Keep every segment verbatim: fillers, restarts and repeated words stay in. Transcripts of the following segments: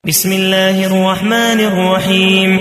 بسم الله الرحمن الرحيم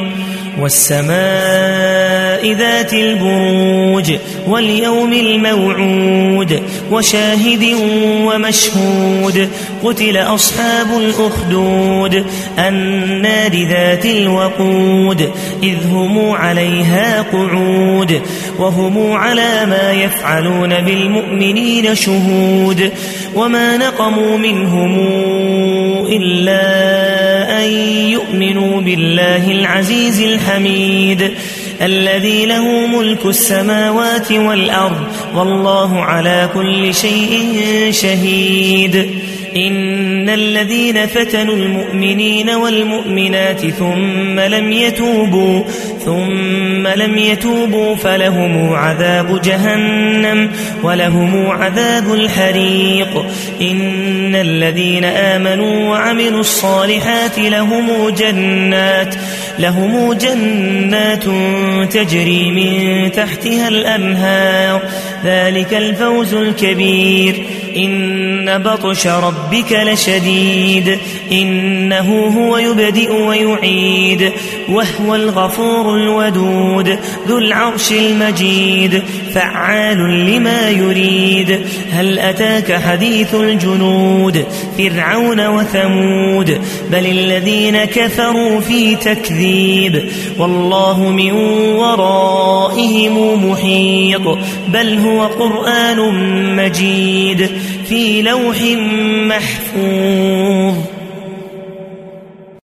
والسماء ذات البروج واليوم الموعود وشاهد ومشهود قتل أصحاب الأخدود النار ذات الوقود إذ هم عليها قعود وهم على ما يفعلون بالمؤمنين شهود وما نقموا منهم إلا أن يؤمنوا بالله العزيز الحميد الذي له ملك السماوات والأرض والله على كل شيء شهيد إن الذين فتنوا المؤمنين والمؤمنات ثم لم يتوبوا ثم لم يتوبوا فلهم عذاب جهنم ولهم عذاب الحريق إن الذين آمنوا وعملوا الصالحات لهم جنات لهم جنات تجري من تحتها الأنهار ذلك الفوز الكبير إن بطش ربك لشديد إنه هو يبدئ ويعيد وهو الغفور الودود ذو العرش المجيد فعال لما يريد هل أتاك حديث الجنود فرعون وثمود بل الذين كفروا في تكذيب والله من ورائهم محيط بل هو قرآن مجيد في لوح محفوظ.